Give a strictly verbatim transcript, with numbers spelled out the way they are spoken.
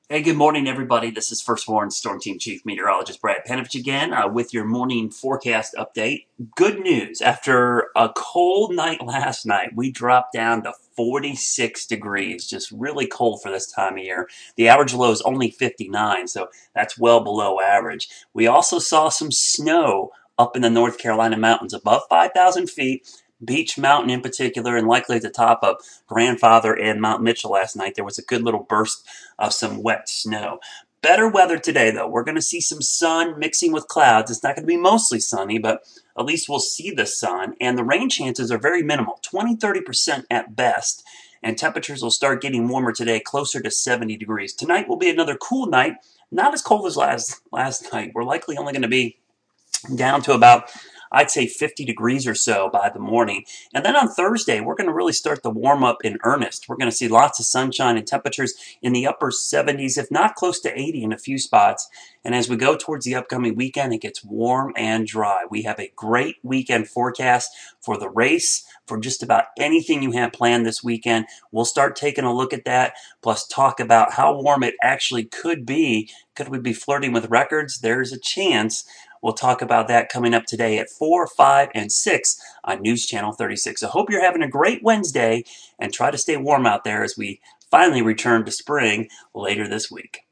Hey, good morning, everybody. This is First Warn Storm Team Chief Meteorologist Brad Panovich again uh, with your morning forecast update. Good news. After a cold night last night, we dropped down to forty-six degrees, just really cold for this time of year. The average low is only fifty-nine, so that's well below average. We also saw some snow up in the North Carolina mountains above five thousand feet. Beech Mountain in particular, and likely at the top of Grandfather and Mount Mitchell last night, there was a good little burst of some wet snow. Better weather today, though. We're going to see some sun mixing with clouds. It's not going to be mostly sunny, but at least we'll see the sun. And the rain chances are very minimal, twenty to thirty percent at best. And temperatures will start getting warmer today, closer to seventy degrees. Tonight will be another cool night, not as cold as last, last night. We're likely only going to be down to about, I'd say, fifty degrees or so by the morning. And then on Thursday, we're going to really start the warm up in earnest. We're going to see lots of sunshine and temperatures in the upper seventies, if not close to eighty in a few spots. And as we go towards the upcoming weekend, it gets warm and dry. We have a great weekend forecast for the race, for just about anything you have planned this weekend. We'll start taking a look at that, plus talk about how warm it actually could be. Could we be flirting with records? There's a chance. We'll talk about that coming up today at four, five, and six on News Channel thirty-six. I hope you're having a great Wednesday and try to stay warm out there as we finally return to spring later this week.